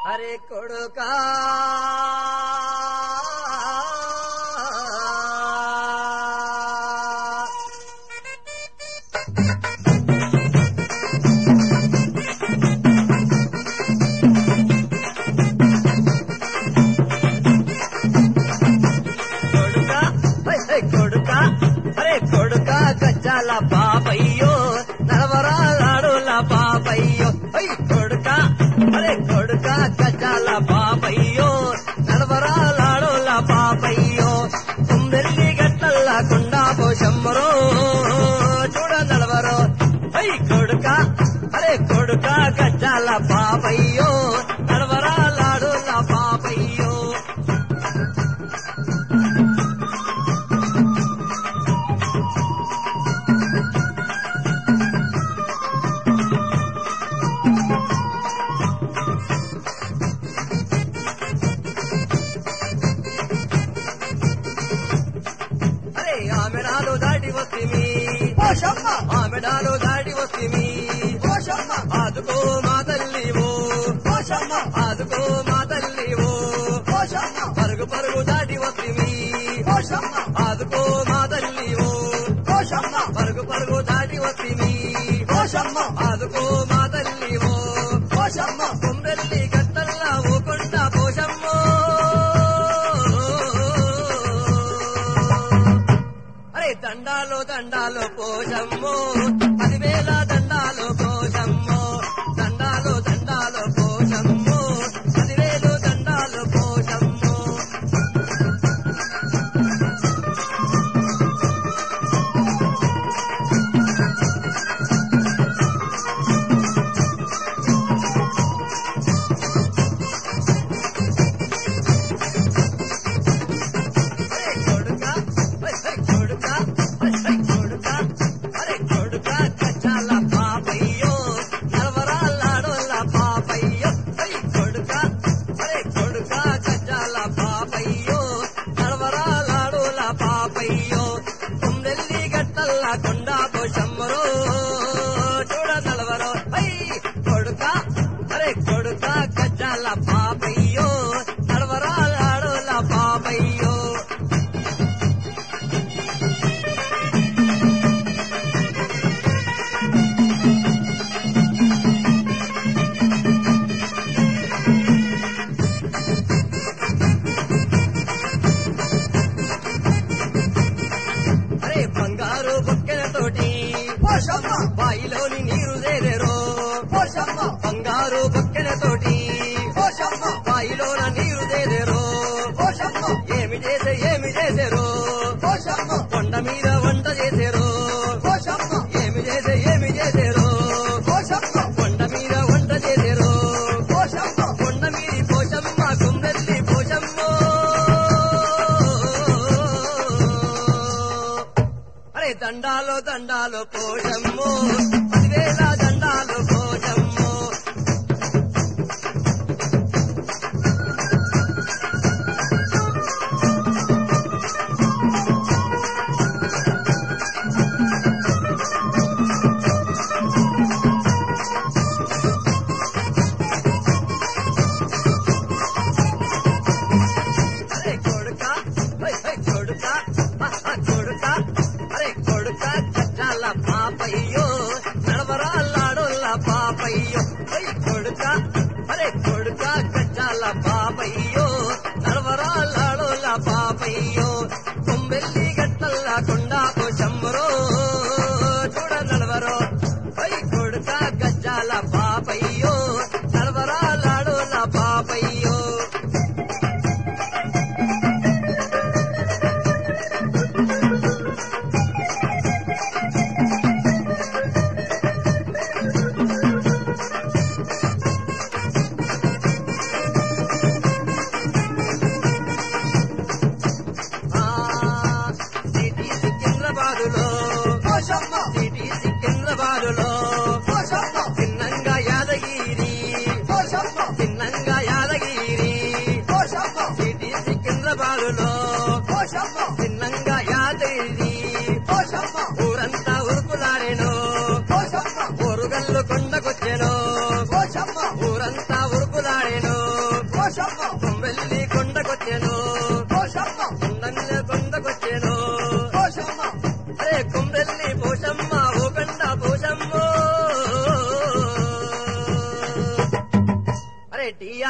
అరే కొడుకా కొడుకా అరే కొడుకా గజ్జాల బాబయ్యో నడవరాలాడుల బాబయ్యో కొడుకా అరే కొడుకా గజ్జాల బాబయ్యో నడవరాలాడుల బాబయ్యో కుందెల్లి గట్టల్లా కుండా పోషమ్మరో చూడ నడవరో కొడుకా అరే కొడుకా గజ్జాల బాబయ్యో నడవరాలాడుల బాబయ్యో ఆమెడాలో దాటి వస్తిమి ఆమెడాలో దాటి వస్తిమి ఆదుకో మా తల్లివో ఆదుకో మా తల్లివో పరుగు పరుగు దాటి వస్తిమి ఆదుకో మా తల్లివో పరుగు పరుగు దాటి వస్తిమి ఆదుకో మా తల్లివో కుందెల్లి గట్టల్లా ఓకొండ పోషమ్మో దండాలో దండాలో పోషమ్మో 10,000 దండాలో పోషమ్మో దండాలో దండాలో పోషమ్మో 10,000 దండాలో పోషమ్మో కొండా పోషమ్మరో చూడ నలవరో కొడుకా అరే కొడుకా గజ్జాల బాబయ్యో నడవరాలాడోల బాబయ్యో అరే బంగారు బొక్కెలతోటి బాయిలోని నీరు చేరేరో బంగారు బొక్కెలతోటి బాయిలోన నీరు చేరేరో ఏమి చేసేరో కొండ మీద వంట చేసేరో ఏమి చేసేరో కొండ మీద వంట చేసేరో కొండ మీది పోషమ్మ కుందెల్లి పోషమ్మో అరే దండాలో దండాలో పోషమ్మో 10,000 దండాలో పోషమ్మో అరే కొడుకా కొడుకా కొడుకా అరే కొడుకా గజ్జాల బాబయ్యో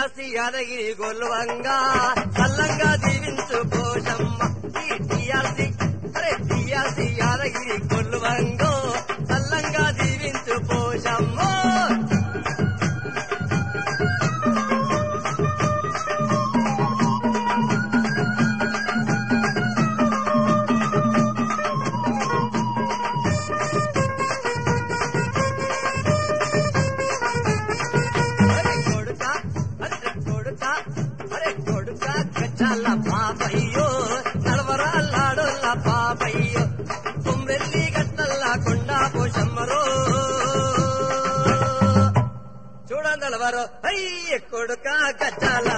టిఆర్సి యాదగిరి గొల్లువంగా చల్లంగా దీవించు పోషమ్మ ఈ టిఆర్సి టిఆర్సి యాదగిరి గొల్లువంగో చల్లంగా దీవించు పోషమ్మ గచ్చాల పాపయ్యో నడవరాళ్ళాడోళ్ళ పాపయ్యో కొమ్మెల్లి గట్టల్లా కొండా పోషమ్మరో చూడందలవరో అయ్య కొడుక గచ్చాల